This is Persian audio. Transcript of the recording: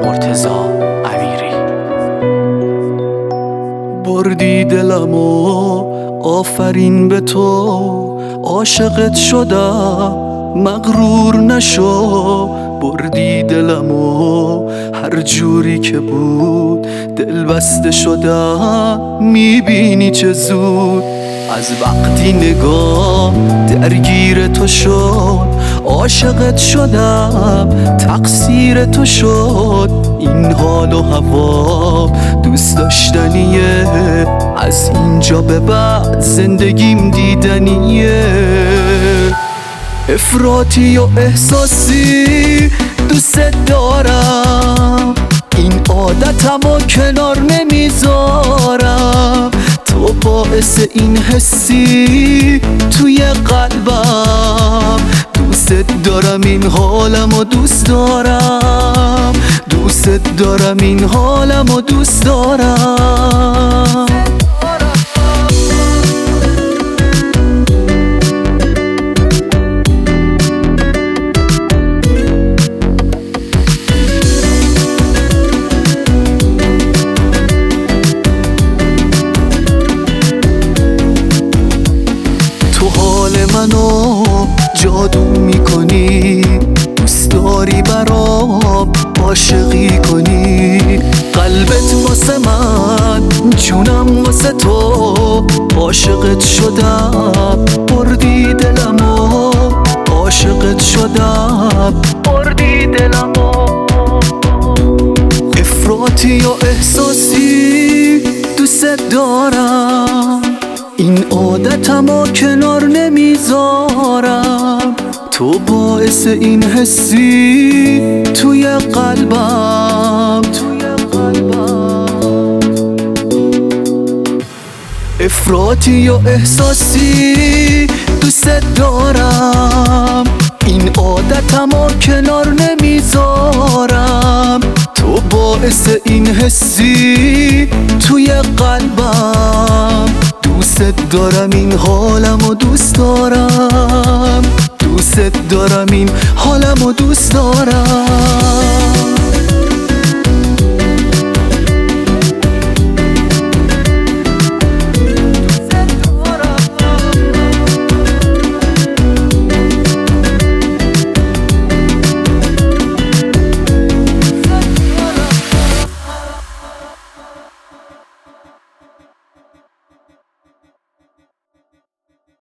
مرتضی امیری. بردی دلمو، آفرین به تو، عاشقت شدم مغرور نشو. بردی دلمو، هر جوری که بود دل بسته شدم، میبینی چه زود. از وقتی نگاه درگیر تو شد، عاشقت شدم تقصیر تو شد. این حال و هوا دوست داشتنیه، از اینجا به بعد زندگیم دیدنیه. افراطی و احساسی دوست دارم، این عادتمو کنار نمیذارم. تو باعث این حسی توی قلبم، دوست دارم این حالمو دوست دارم، دوست دارم این حالمو دوست دارم. منو جادو میکنی، دوست داری برام عاشقی کنی. قلبت واسه من، جونم واسه تو، عاشقت شدم بردی دلمو، عاشقت شدم بردی دلمو. افراطی و احساسی دوست دارم، این عادتمو کنار نمیذارم. تو باعث این حسی توی قلبم، افراطی و احساسی دوست دارم، این عادتمو کنار نمیذارم. تو باعث این حسی توی قلبم، دوست دارم این حالمو دوست دارم، دوست دارم این حالمو دوست دارم.